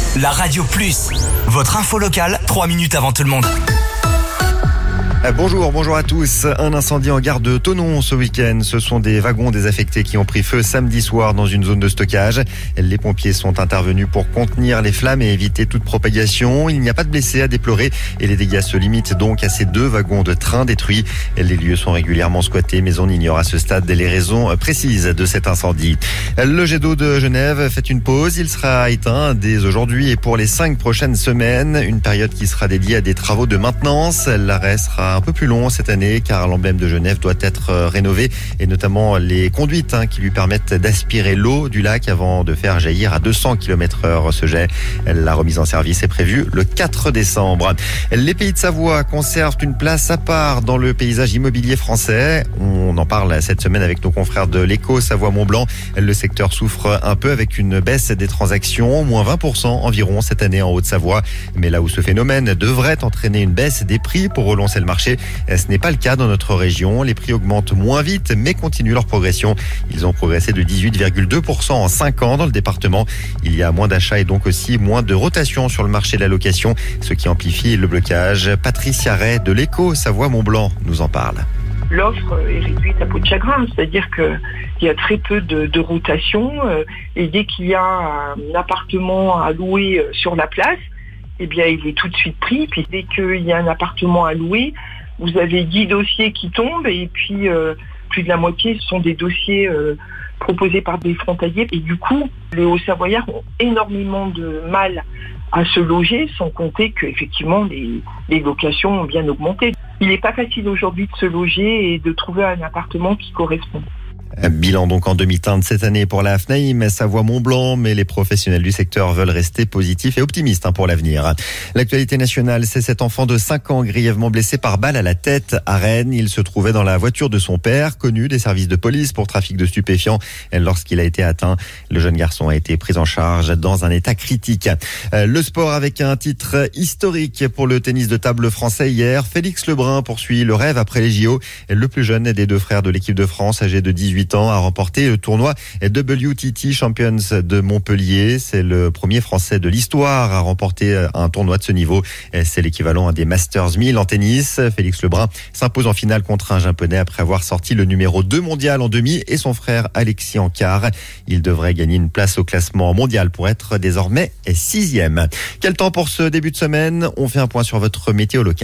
La Radio Plus, votre info locale, 3 minutes avant tout le monde. Bonjour à tous. Un incendie en gare de Thonon ce week-end. Ce sont des wagons désaffectés qui ont pris feu samedi soir dans une zone de stockage. Les pompiers sont intervenus pour contenir les flammes et éviter toute propagation. Il n'y a pas de blessés à déplorer et les dégâts se limitent donc à ces 2 wagons de train détruits. Les lieux sont régulièrement squattés, mais on ignore à ce stade les raisons précises de cet incendie. Le jet d'eau de Genève fait une pause. Il sera éteint dès aujourd'hui et pour les 5 prochaines semaines. Une période qui sera dédiée à des travaux de maintenance. L'arrêt sera un peu plus long cette année car l'emblème de Genève doit être rénové et notamment les conduites qui lui permettent d'aspirer l'eau du lac avant de faire jaillir à 200 km/h ce jet. La remise en service est prévue le 4 décembre. Les Pays de Savoie conservent une place à part dans le paysage immobilier français. On en parle cette semaine avec nos confrères de l'Écho Savoie-Mont-Blanc. Le secteur souffre un peu avec une baisse des transactions, moins 20% environ cette année en Haute-Savoie. Mais là où ce phénomène devrait entraîner une baisse des prix pour relancer le marché, ce n'est pas le cas dans notre région. Les prix augmentent moins vite, mais continuent leur progression. Ils ont progressé de 18,2% en 5 ans dans le département. Il y a moins d'achats et donc aussi moins de rotation sur le marché de la location, ce qui amplifie le blocage. Patricia Ray de l'Écho Savoie-Mont-Blanc nous en parle. L'offre est réduite à peau de chagrin, c'est-à-dire qu'il y a très peu de rotation et dès qu'il y a un appartement à louer sur la place, eh bien il est tout de suite pris. Puis dès qu'il y a un appartement à louer, vous avez 10 dossiers qui tombent et puis plus de la moitié sont des dossiers proposés par des frontaliers. Et du coup, les Hauts-Savoyards ont énormément de mal à se loger, sans compter qu'effectivement les locations ont bien augmenté. Il n'est pas facile aujourd'hui de se loger et de trouver un appartement qui correspond. Bilan donc en demi-teinte cette année pour la FNAIM Savoie-Mont-Blanc, mais les professionnels du secteur veulent rester positifs et optimistes pour l'avenir. L'actualité nationale, c'est cet enfant de 5 ans grièvement blessé par balle à la tête à Rennes. Il se trouvait dans la voiture de son père, connu des services de police pour trafic de stupéfiants. Lorsqu'il a été atteint, le jeune garçon a été pris en charge dans un état critique. Le sport avec un titre historique pour le tennis de table français hier. Félix Lebrun poursuit le rêve après les JO. Le plus jeune des 2 frères de l'équipe de France, âgé de 18 ans, a remporté le tournoi WTT Champions de Montpellier. C'est le premier Français de l'histoire à remporter un tournoi de ce niveau. C'est l'équivalent des Masters 1000 en tennis. Félix Lebrun s'impose en finale contre un Japonais après avoir sorti le numéro 2 mondial en demi et son frère Alexis en quart. Il devrait gagner une place au classement mondial pour être désormais 6e. Quel temps pour ce début de semaine ? On fait un point sur votre météo locale.